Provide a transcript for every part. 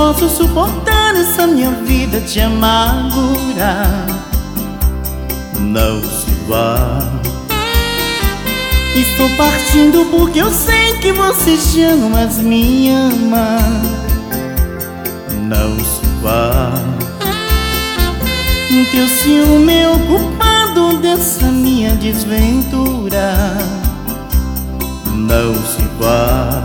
posso suportar essa minha vida te amargurar. Não se vá. Estou partindo porque eu sei que você chama, mas me ama. Não se vá. Teu ciúme é o culpado dessa minha desventura. Não se vá.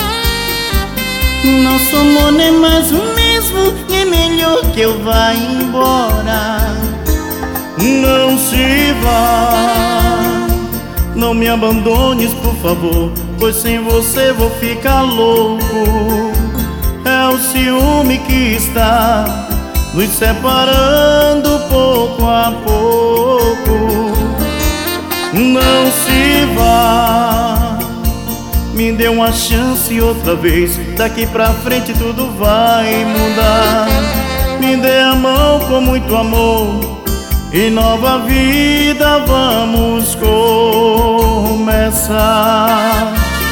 Nosso amor não é mais o mesmo e é melhor que eu vá embora. Não se vá. Não me abandones, por favor, pois sem você vou ficar louco. É o ciúme que está nos separando pouco a pouco. Não se vá. Me dê uma chance outra vez. Daqui pra frente tudo vai mudar. Me dê a mão com muito amor e nova vida vamos começar.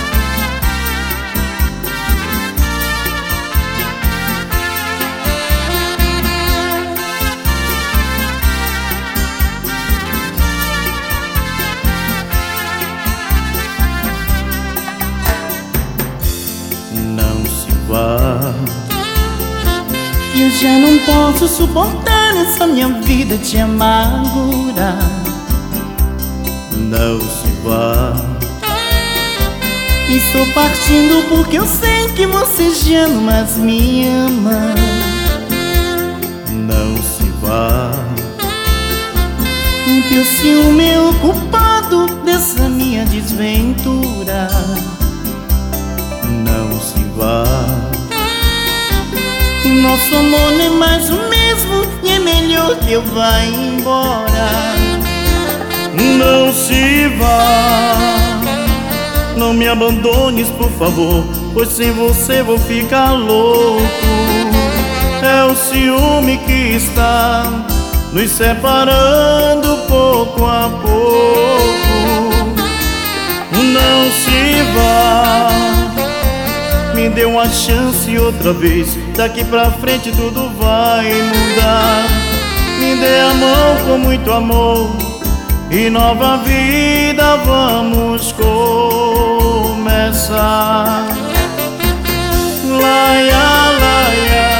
Não se vá. Eu já não posso suportar essa minha vida te amargurar. Não se vá. Estou partindo porque eu sei que você chama, mas me ama. Não se vá. Teu ciúme é o culpado dessa minha desventura. Não se vá. Nosso amor não é mais o mesmo e é melhor que eu vá embora. Não se vá. Não me abandones, por favor, pois sem você vou ficar louco. É o ciúme que está nos separando pouco a pouco. Não se vá. Me dê uma chance outra vez. Daqui pra frente tudo vai mudar. Me dê a mão com muito amor e nova vida vamos começar. Laia, laia.